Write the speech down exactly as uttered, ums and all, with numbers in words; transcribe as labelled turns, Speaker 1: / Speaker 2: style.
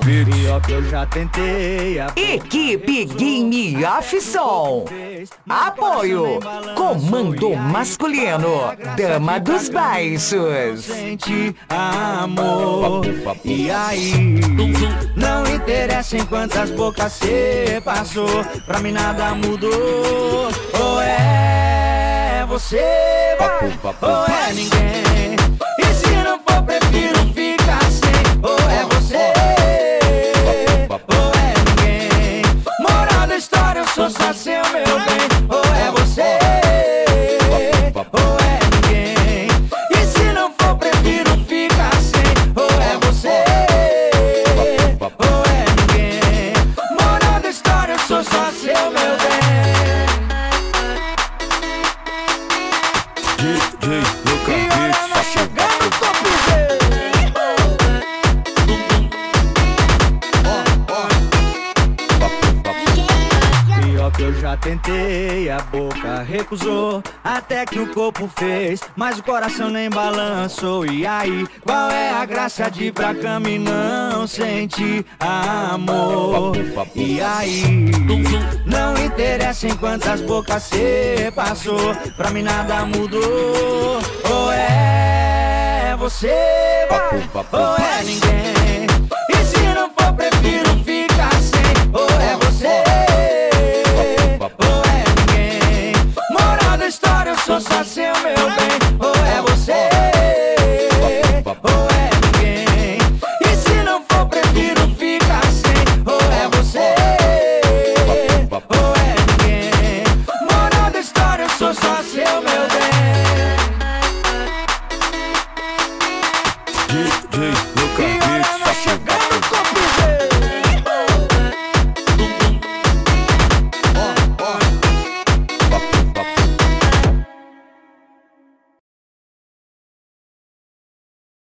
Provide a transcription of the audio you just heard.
Speaker 1: beat.
Speaker 2: Pior que eu já tentei.
Speaker 3: Equipe Game Off Som. Apoio. Comando masculino. Dama dos baixos.
Speaker 2: Sente amor. E aí? Não interessa em quantas bocas cê passou. Pra mim nada mudou. Ou é você, vai, ou é ninguém. E se não for, prefiro ficar sem. Ou é você, ou é ninguém. Moral da história, eu sou só seu, meu bem. Ou é você, ou é ninguém. E se não for, prefiro ficar sem. Ou é você, ou é ninguém. Moral da história, eu sou só seu, meu bem.
Speaker 1: D J Luca
Speaker 2: E olha
Speaker 1: Beat.
Speaker 2: nós chegando, topzera. Pior que eu já tentei, a boca recusou. Até que o corpo fez, mas o coração nem balançou. E aí, qual é a graça de ir pra cama e não sentir amor? E aí, não interessa em quantas bocas cê passou. Pra mim nada mudou. Ou é você, vai, ou é ninguém.